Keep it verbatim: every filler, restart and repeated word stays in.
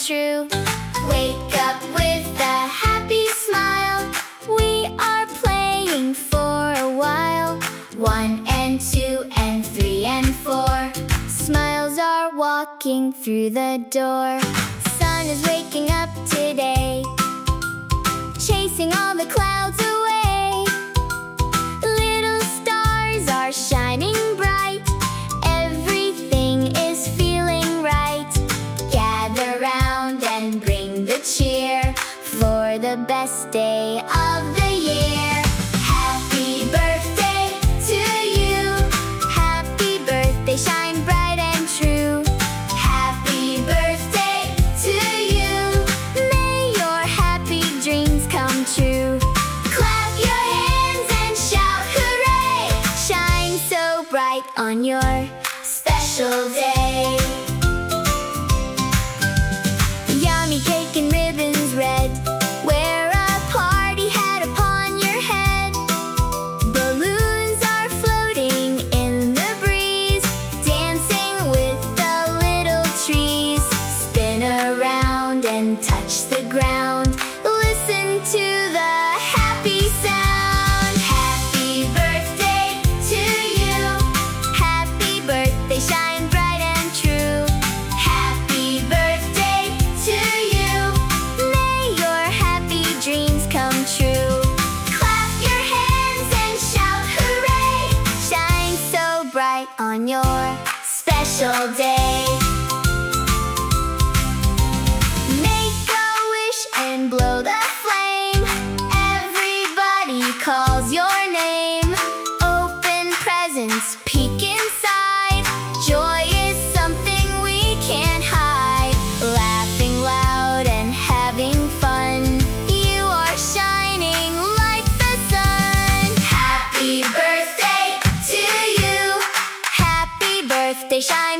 true. Wake up with a happy smile. We are playing for a while. One and two and three and four. Smiles are walking through the door. Sun is waking up today, chasing all the clouds away. Little stars are shining bright. Everything is feeling right. Gather round and bring the cheer for the best day of the year. Happy birthday to you. Happy birthday, shine bright and true. Happy birthday to you. May your happy dreams come true. Clap your hands and shout hooray. Shine so bright on your special day. Yummy cake and ribbons red. Wear a party hat upon your head. Balloons are floating in the breeze, dancing with the little trees. Spin around and touch the ground. Listen to the happy sound. Happy birthday to you. Happy birthday, shine bright and true. Happy birthday to you. May your happy dreams come true. Clap your hands and shout hooray. Shine so bright on your special day. Make a wish and blow the flame. Everybody calls your name. Open presents, peek inside. Joy is something we can't hide. Laughing loud and having fun. You are shining like the sun. Happy birthday to you. Happy birthday, shine